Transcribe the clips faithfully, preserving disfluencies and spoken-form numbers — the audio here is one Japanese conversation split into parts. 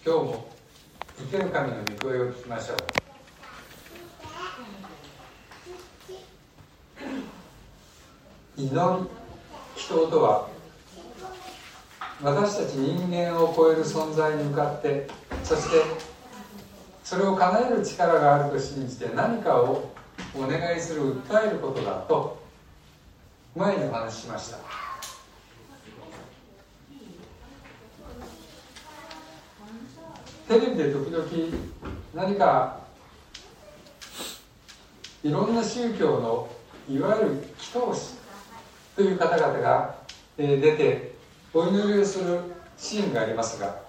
今日も生ける神の御声を聞きましょう。祈り、祈祷とは私たち人間を超える存在に向かって、そしてそれを叶える力があると信じて何かをお願いする、訴えることだと前にお話ししました。テレビで時々何かいろんな宗教のいわゆる祈祷師という方々が出てお祈りをするシーンがありますが、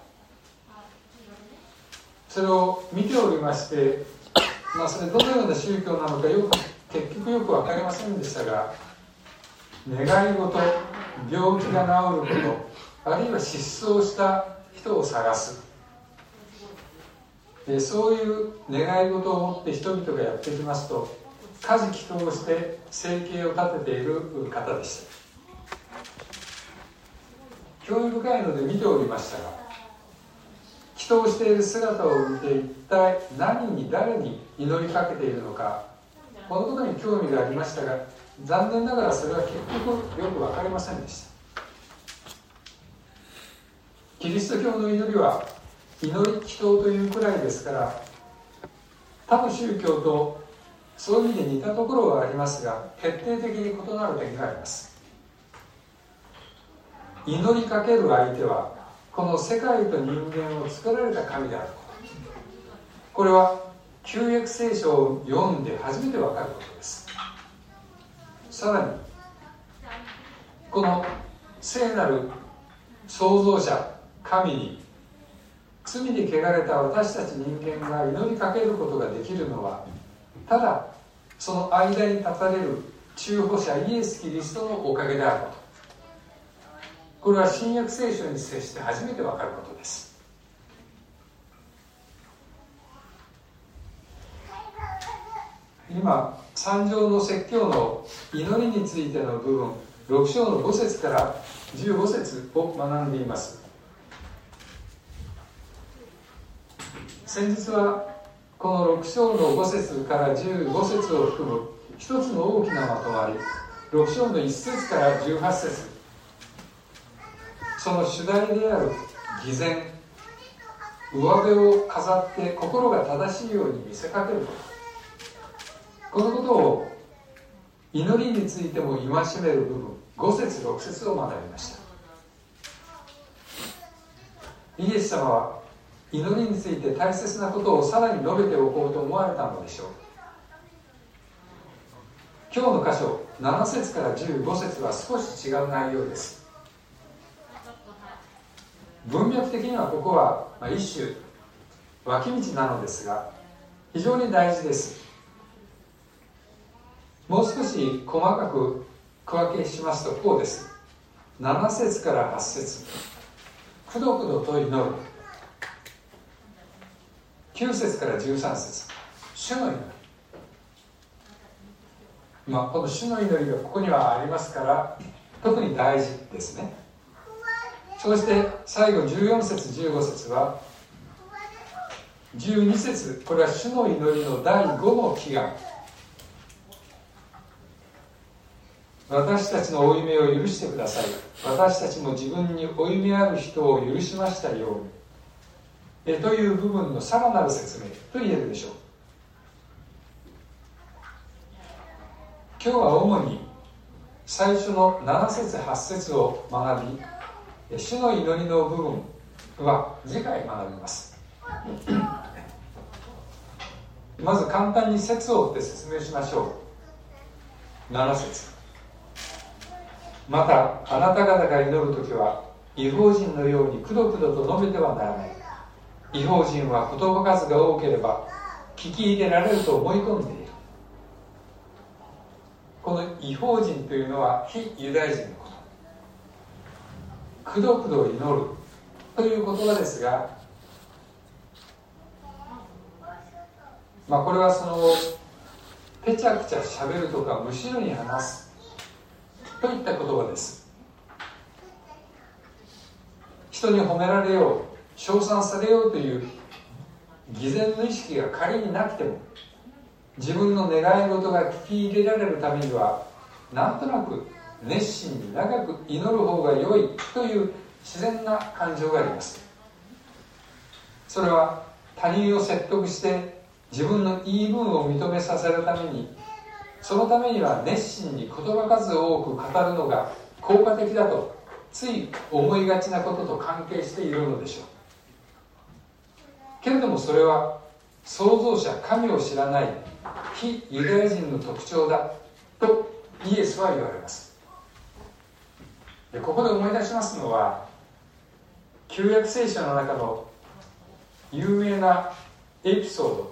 それを見ておりまして、まあ、それどのような宗教なのかよく結局よく分かりませんでしたが、願い事、病気が治ること、あるいは失踪した人を探す、でそういう願い事を持って人々がやってきますと、家事祈祷をして生計を立てている方でした。興味深いので見ておりましたが、祈祷している姿を見て一体何に誰に祈りかけているのか、このことに興味がありましたが、残念ながらそれは結局よく分かりませんでした。キリスト教の祈りは祈り祈祷というくらいですから、他の宗教とそういう意味で似たところはありますが、決定的に異なる点があります。祈りかける相手はこの世界と人間を作られた神であること、これは旧約聖書を読んで初めて分かることです。さらにこの聖なる創造者神に罪に汚れた私たち人間が祈りかけることができるのは、ただその間に立たれる中保者イエス・キリストのおかげであること、これは新約聖書に接して初めて分かることです。今三条の説教の祈りについての部分、ろく章のご節からじゅうご節を学んでいます。先日はこのろく章のご節からじゅうご節を含む一つの大きなまとまり、ろく章のいち節からじゅうはち節、その主題である偽善、上辺を飾って心が正しいように見せかけること、このことを祈りについても戒める部分、ご節ろく節を学びました。イエス様は祈りについて大切なことをさらに述べておこうと思われたのでしょう。今日の箇所なな節からじゅうご節は少し違う内容です。文脈的にはここは一種脇道なのですが、非常に大事です。もう少し細かく区分けしますとこうです。なな節からはち節、くどくどと祈る。きゅう節からじゅうさん節、主の祈り。まあ、この主の祈りがここにはありますから特に大事ですね。そして最後じゅうよん節じゅうご節は、じゅうに節、これは主の祈りのだいごの祈願。私たちの負い目を許してください、私たちも自分に負い目ある人を許しましたように、えという部分のさらなる説明と言えるでしょう。今日は主に最初のなな節はち節を学び、主の祈りの部分は次回学びます。まず簡単に節を追って説明しましょう。なな節、またあなた方が祈るときは異邦人のようにくどくどと述べてはならない。異邦人は言葉数が多ければ聞き入れられると思い込んでいる。この異邦人というのは非ユダヤ人のこと、くどくど祈るという言葉ですが、まあこれはそのぺちゃくちゃしゃべるとかむしろに話すといった言葉です。人に褒められよう、 称賛されようという偽善の意識が仮になくても、自分の願い事が聞き入れられるためには、なんとなく熱心に長く祈る方が良いという自然な感情があります。それは他人を説得して自分の言い分を認めさせるために、そのためには熱心に言葉数多く語るのが効果的だとつい思いがちなことと関係しているのでしょう。けれどもそれは創造者神を知らない非ユダヤ人の特徴だとイエスは言われます。でここで思い出しますのは、旧約聖書の中の有名なエピソード、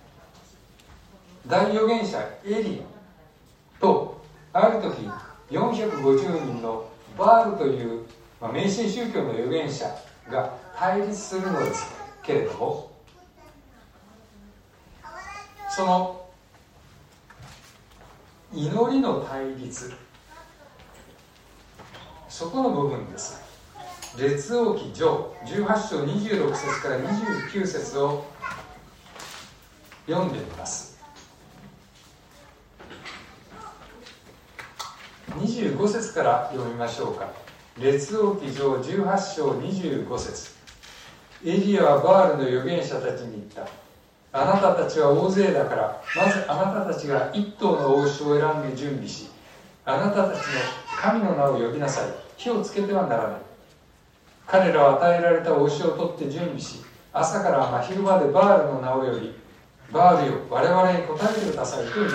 大預言者エリアとある時よんひゃくごじゅうにんのバールという、まあ、迷信宗教の預言者が対立するのですけれども、その祈りの対立、そこの部分です。列王記上じゅうはち章にじゅうろく節からにじゅうきゅう節を読んでみます。にじゅうご節から読みましょうか。列王記上じゅうはち章にじゅうご節。エリアはバールの預言者たちに言った。あなたたちは大勢だから、まずあなたたちが一頭の王子を選んで準備し、あなたたちの神の名を呼びなさい。火をつけてはならない。彼らは与えられた王子を取って準備し、朝から真昼までバールの名を呼び、バールよ、我々に答えてくださいと祈った。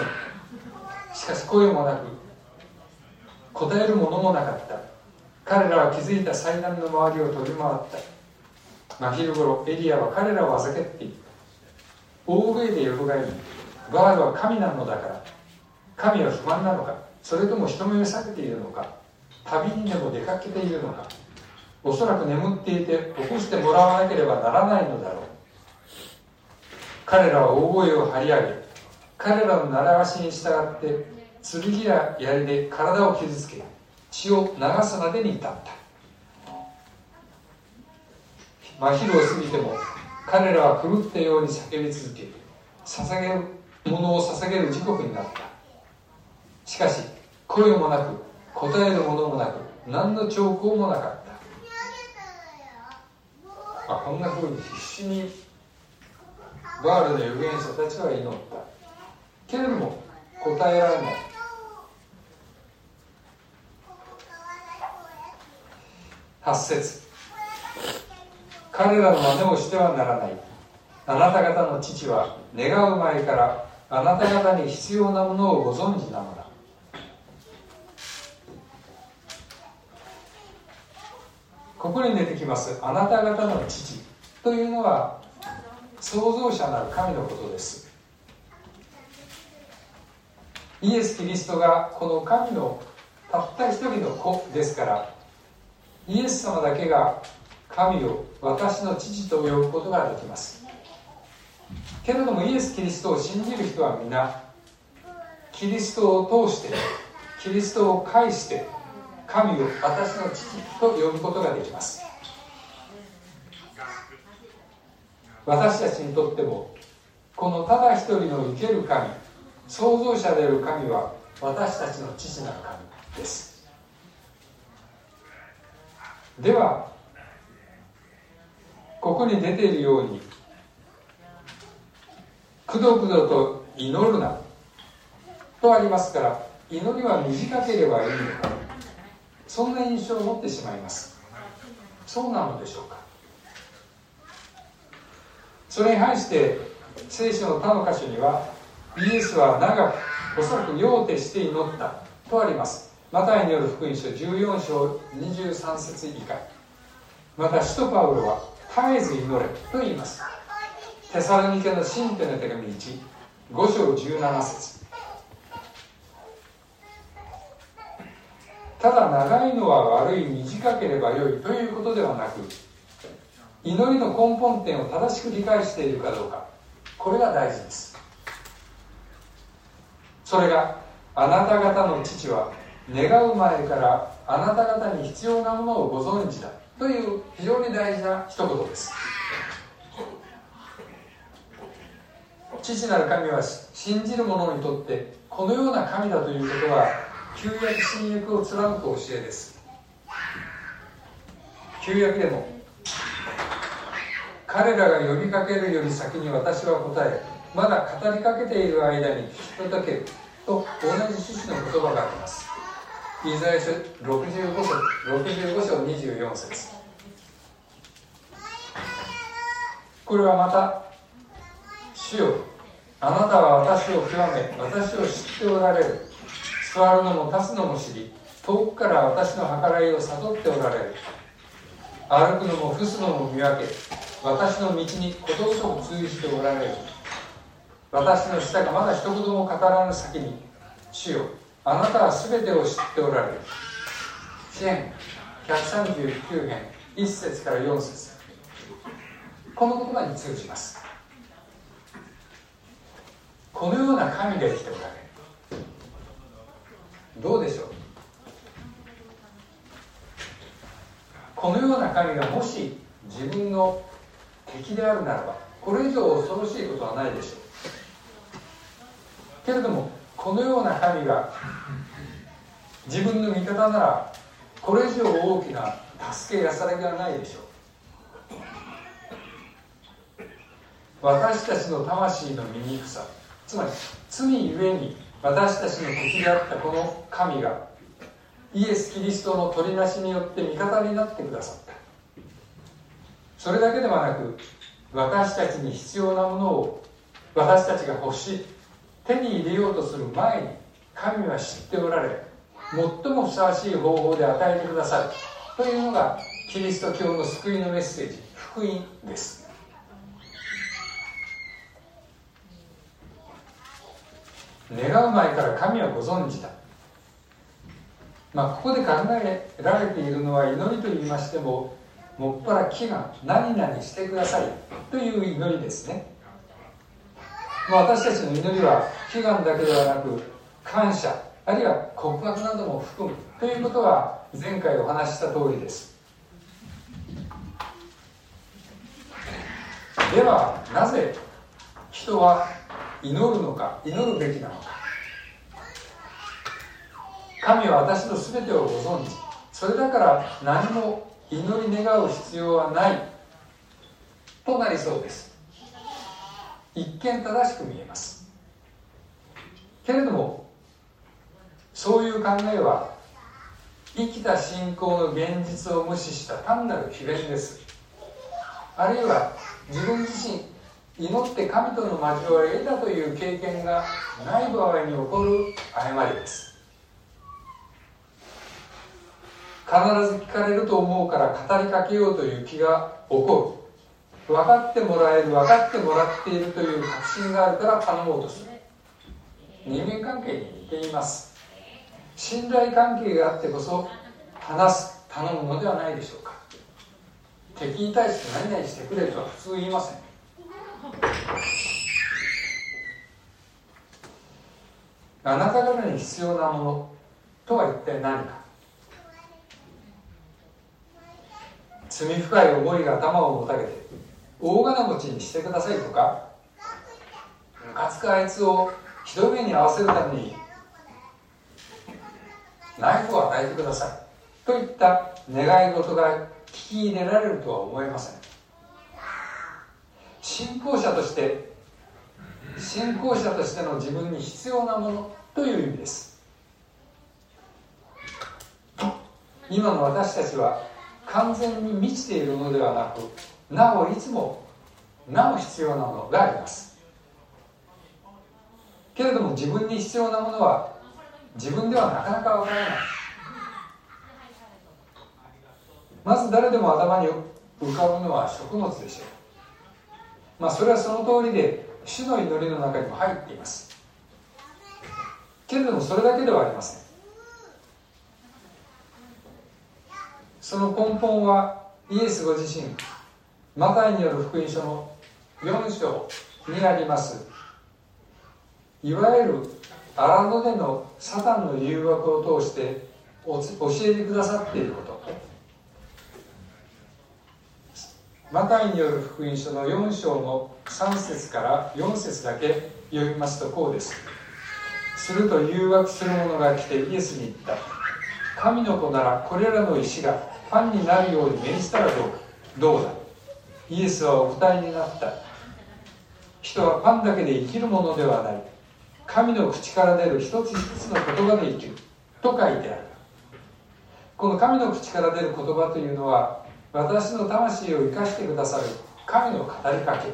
しかし声もなく、答えるものもなかった。彼らは築いた祭壇の周りを飛び回った。真昼頃、エリアは彼らをあざけっていった。大声でよろがえり、バールは神なのだから、神は不満なのか、それとも人目を避けているのか、旅にでも出かけているのか、おそらく眠っていて起こしてもらわなければならないのだろう。彼らは大声を張り上げ、彼らの習わしに従って剣や槍で体を傷つけ、血を流すまでに至った。真昼を過ぎても彼らは狂ったように叫び続け、捧げるものを捧げる時刻になった。しかし声もなく答えるものもなく、何の兆候もなかった。まあ、こんな風に必死にバールの預言者たちは祈った。けれども答えられない。はち節。彼らの真似をしてはならない。あなた方の父は願う前からあなた方に必要なものをご存知なのだ。ここに出てきますあなた方の父というのは創造者なる神のことです。イエス・キリストがこの神のたった一人の子ですから、イエス様だけが神を私の父と呼ぶことができます。けれどもイエス・キリストを信じる人は皆キリストを通してキリストを介して神を私の父と呼ぶことができます。私たちにとってもこのただ一人の生ける神、創造者である神は私たちの父なる神です。ではここに出ているようにくどくどと祈るなとありますから、祈りは短ければいいのか、そんな印象を持ってしまいます。そうなのでしょうか。それに反して聖書の他の箇所にはイエスは長くおそらく夜を徹して祈ったとあります。マタイによる福音書じゅうよん章にじゅうさん節以下。また使徒パウロは絶えず祈れと言います。テサロニケの信徒の手紙いち、ご章じゅうなな節。ただ長いのは悪い、短ければ良いということではなく、祈りの根本点を正しく理解しているかどうか、これが大事です。それがあなた方の父は願う前からあなた方に必要なものをご存知だという非常に大事な一言です。父なる神は信じる者にとってこのような神だということは旧約新約を貫く教えです。旧約でも彼らが呼びかけるより先に私は答え、まだ語りかけている間に聞き届けると同じ趣旨の言葉があります。イザヤ書ろくじゅうご章にじゅうよん節。これはまた、主よ、あなたは私を極め、私を知っておられる。座るのも立つのも知り、遠くから私の計らいを悟っておられる。歩くのも伏すのも見分け、私の道にことごとく通じておられる。私の舌がまだ一言も語らぬ先に、主よ、あなたはすべてを知っておられる。詩編ひゃくさんじゅうきゅう編いっ節からよん節。この言葉に通じます。このような神が生きておられる。どうでしょう。このような神がもし自分の敵であるならば、これ以上恐ろしいことはないでしょう。けれども、このような神が自分の味方なら、これ以上大きな助け安らぎはないでしょう。私たちの魂の醜さ、つまり罪ゆえに私たちの敵であったこの神がイエス・キリストの取りなしによって味方になってくださった。それだけではなく、私たちに必要なものを私たちが欲しい、手に入れようとする前に神は知っておられ、最もふさわしい方法で与えてくださるというのがキリスト教の救いのメッセージ、福音です。願う前から神はご存知だ。まあ、ここで考えられているのは、祈りと言いましても、もっぱら祈願、何々してくださいという祈りですね。まあ、私たちの祈りは祈願だけではなく、感謝、あるいは告白なども含むということは前回お話しした通りです。では、なぜ人は祈るのか、祈るべきなのか。神は私のすべてをご存知。それだから何も祈り願う必要はないとなりそうです。一見正しく見えます。けれども、そういう考えは生きた信仰の現実を無視した単なる詭弁です。あるいは自分自身祈って神との交わりを得たという経験がない場合に起こる誤りです。必ず聞かれると思うから語りかけようという気が起こる。分かってもらえる、分かってもらっているという確信があるから頼もうとする。人間関係に似ています。信頼関係があってこそ話す、頼むのではないでしょうか。敵に対して何々してくれとは普通言いません。あなた方に必要なものとは一体何か。罪深い思いが頭をもたげて大金持ちにしてくださいとか、ムカつくあいつをひどい目に遭わせるためにナイフを与えてくださいといった願い事が聞き入れられるとは思えません。信仰者として信仰者としての自分に必要なものという意味です。今の私たちは完全に満ちているのではなく、なおいつもなお必要なものがあります。けれども自分に必要なものは自分ではなかなかわからない。まず誰でも頭に浮かぶのは食物でしょう。まあそれはその通りで主の祈りの中にも入っています。けれどもそれだけではありません。その根本はイエスご自身、マタイによる福音書のよん章にあります、いわゆる荒野でのサタンの誘惑を通して教えてくださっていること。 マタイによる福音書のよん章のさん節からよん節だけ読みますとこうです。すると誘惑する者が来てイエスに言った。神の子ならこれらの石がパンになるように命じたらどうか。どうだ。イエスはお答えになった。人はパンだけで生きるものではない。神の口から出る一つ一つの言葉で生きると書いてある。この神の口から出る言葉というのは、私の魂を生かしてくださる神の語りかけ。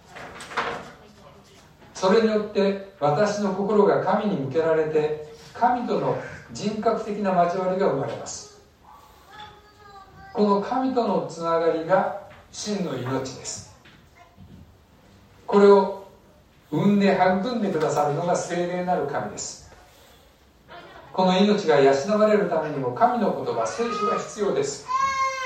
それによって私の心が神に向けられて、神との人格的な交わりが生まれます。この神とのつながりが真の命です。これを産んで育んでくださるのが聖霊なる神です。この命が養われるためにも神の言葉、聖書が必要です。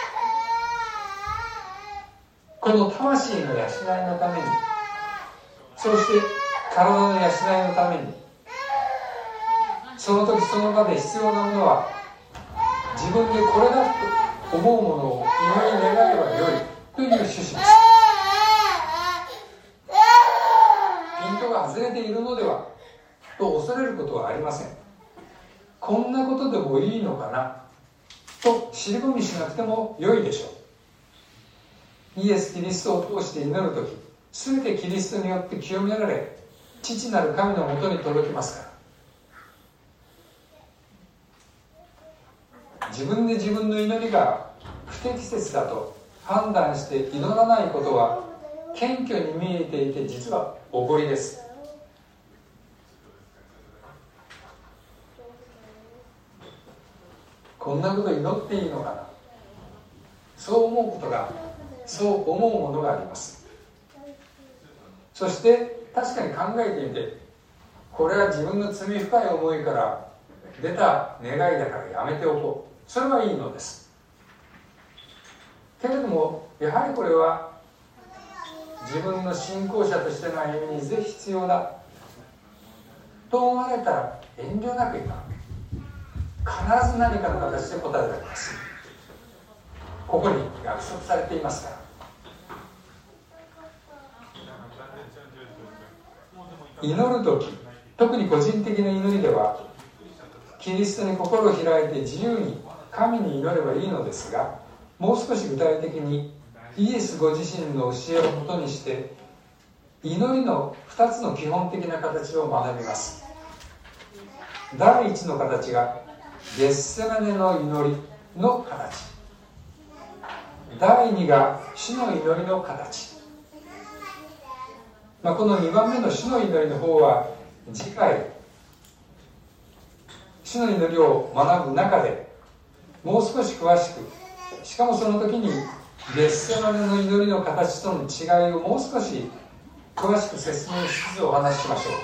この魂の養いのために、そして体の養いのために、その時その場で必要なものは、自分でこれだと思うものを祈り願えばよいという趣旨です。ピントが外れているのではと恐れることはありません。こんなことでもいいのかなと尻込みしなくても良いでしょう。イエス・キリストを通して祈るとき、すべてキリストによって清められ、父なる神のもとに届きますから。自分で自分の祈りが不適切だと判断して祈らないことは、謙虚に見えていて実はおごりです。こんなこと祈っていいのかな、そう思うことが、そう思うものがあります。そして確かに考えてみて、これは自分の罪深い思いから出た願いだからやめておこう、それはいいのです。けれどもやはりこれは自分の信仰者としての歩みにぜひ必要だと思われたら遠慮なく言う。必ず何かの形で答えられます。ここに約束されていますから。祈るとき、特に個人的な祈りでは、キリストに心を開いて自由に神に祈ればいいのですが、もう少し具体的にイエスご自身の教えをもとにして祈りのふたつの基本的な形を学びます。第一の形がゲッセマネの祈りの形、第二が主の祈りの形、まあ、このにばんめの主の祈りの方は次回主の祈りを学ぶ中でもう少し詳しく、しかもその時にゲッセマネの祈りの形との違いをもう少し詳しく説明しつつお話ししましょ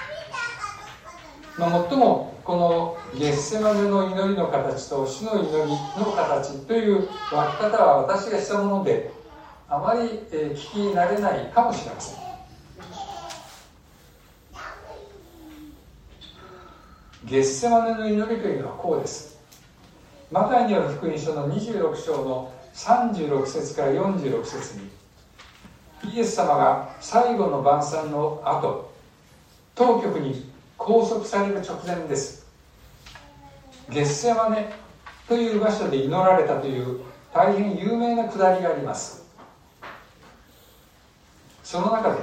う。まあ、最もこのゲッセマネの祈りの形と主の祈りの形という分け方は私がしたものであまり、えー、聞き慣れないかもしれません。ゲッセマネの祈りというのはこうです。マタイによる福音書のにじゅうろく章のさんじゅうろく節からよんじゅうろく節に、イエス様が最後の晩餐の後、当局に拘束される直前です。ゲッセマネという場所で祈られたという大変有名なくだりがあります。その中で、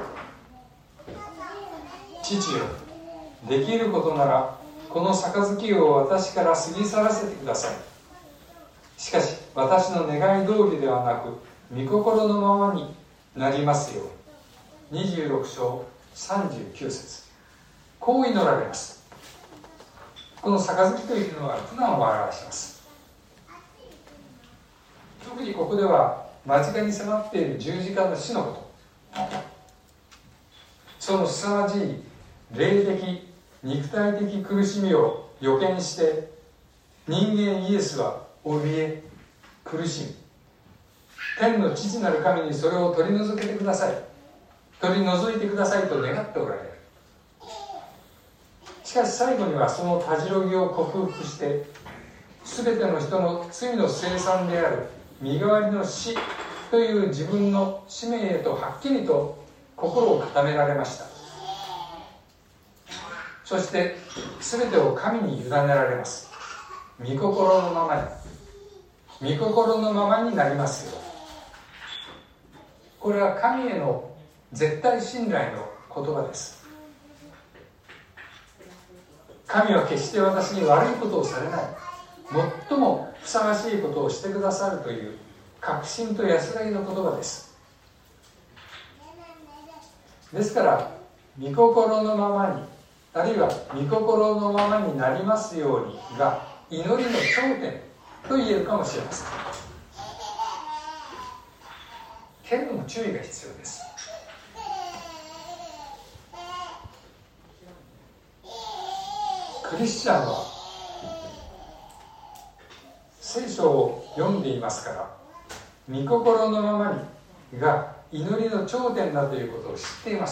父よ、できることならこの杯を私から過ぎ去らせてください。しかし私の願い通りではなく御心のままになりますように。にじゅうろく章さんじゅうきゅう節、こう祈られます。この杯というのは苦難を表します。特にここでは間近に迫っている十字架の死のこと、その凄まじい霊的肉体的苦しみを予見して人間イエスは怯え苦しみ、天の父なる神にそれを取り除けてください、取り除いてくださいと願っておられる。しかし最後にはそのたじろぎを克服して、全ての人の罪の清算である身代わりの死という自分の使命へとはっきりと心を固められました。そして全てを神に委ねられます。御心のままに、御心のままになりますよ。これは神への絶対信頼の言葉です。神は決して私に悪いことをされない、最もふさわしいことをしてくださるという確信と安らぎの言葉です。ですから御心のままに、あるいは御心のままになりますようにが祈りの頂点と言えるかもしれません。けれども注意が必要です。クリスチャンは聖書を読んでいますから、御心のままにが祈りの頂点だということを知っています。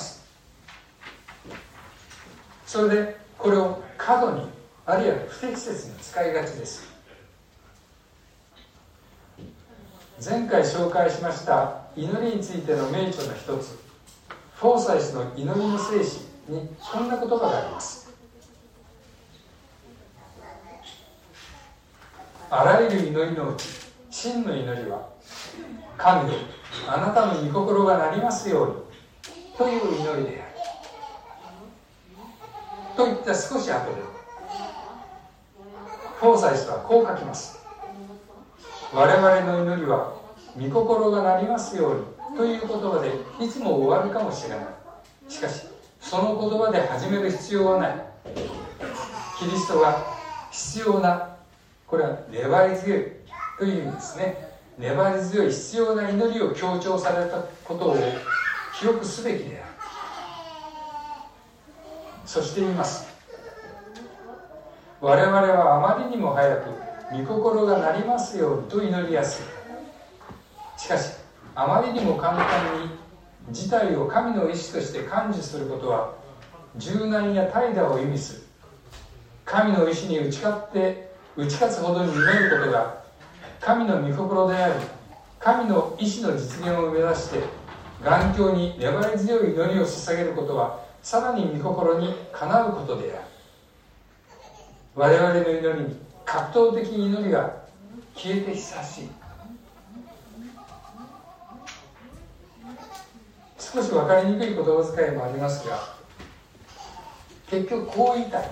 それでこれを過度に、あるいは不適切に使いがちです。前回紹介しました祈りについての名著の一つ、フォーサイスの祈りの聖詩にこんな言葉があります。あらゆる祈りのうち真の祈りは、神よ、あなたの御心がなりますようにという祈りであると言った少し後でフォーサイスはこう書きます。我々の祈りは御心がなりますようにという言葉でいつも終わるかもしれない。しかしその言葉で始める必要はない。キリストが必要な、これは粘り強いという意味ですね。粘り強い必要な祈りを強調されたことを記憶すべきである。そして言います。我々はあまりにも早く御心がなりますようにと祈りやすい。しかしあまりにも簡単に事態を神の意志として感受することは柔軟や怠惰を意味する。神の意志に打ち勝って打ち勝つほどに祈ることが神の御心であり、神の意志の実現を目指して頑強に粘り強い祈りを捧げることはさらに御心にかなうことである。我々の祈りに格闘的に祈りが消えて久しい。少し分かりにくい言葉遣いもありますが、結局こう言いたい。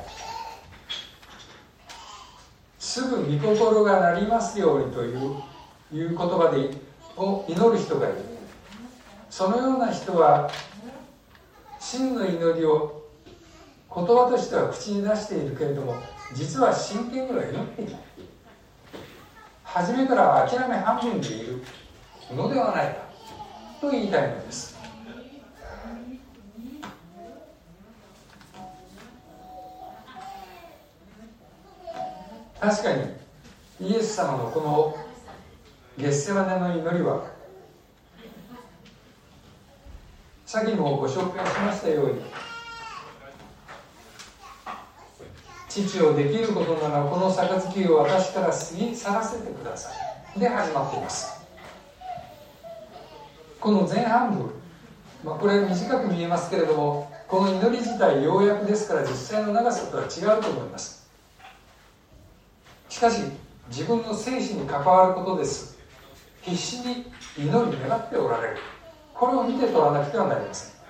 すぐ御心がなりますようにという、いう言葉でを祈る人がいる。そのような人は真の祈りを言葉としては口に出しているけれども、実は真剣には祈っていない。初めから諦め半分でいるのではないかと言いたいのです。確かにイエス様のこのゲッセマネの祈りは、さっきもご紹介しましたように、父をできることならこの杯を私から過ぎ去らせてくださいで始まっています。この前半部、まあ、これ短く見えますけれども、この祈り自体要約ですから実際の長さとは違うと思います。しかし自分の生死に関わることです。必死に祈り願っておられる。これを見て取らなくてはなりません。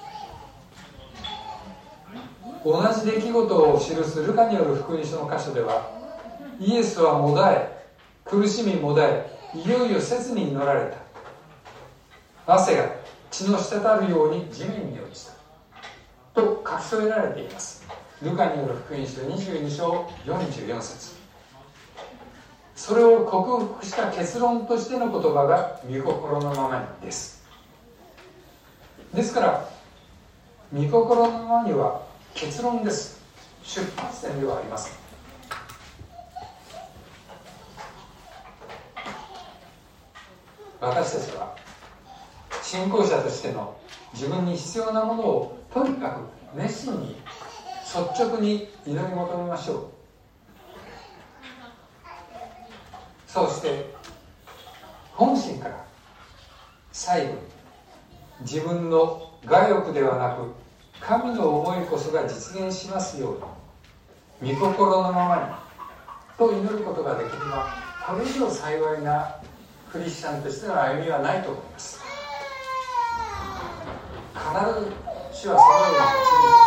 同じ出来事を記すルカによる福音書の箇所では、イエスはもだえ、苦しみもだえ、いよいよ切に祈られた。汗が血の滴るように地面に落ちたと書き添えられています。ルカによる福音書にじゅうに章よんじゅうよん節。それを克服した結論としての言葉が御心のままにです。ですから御心のままには結論です。出発点ではありません。私たちは信仰者としての自分に必要なものをとにかく熱心に率直に祈り求めましょう。そうして本心から最後に自分の我欲ではなく神の思いこそが実現しますように御心のままにと祈ることができれば、これ以上幸いなクリスチャンとしての歩みはないと思います。必ず主はそのように導く。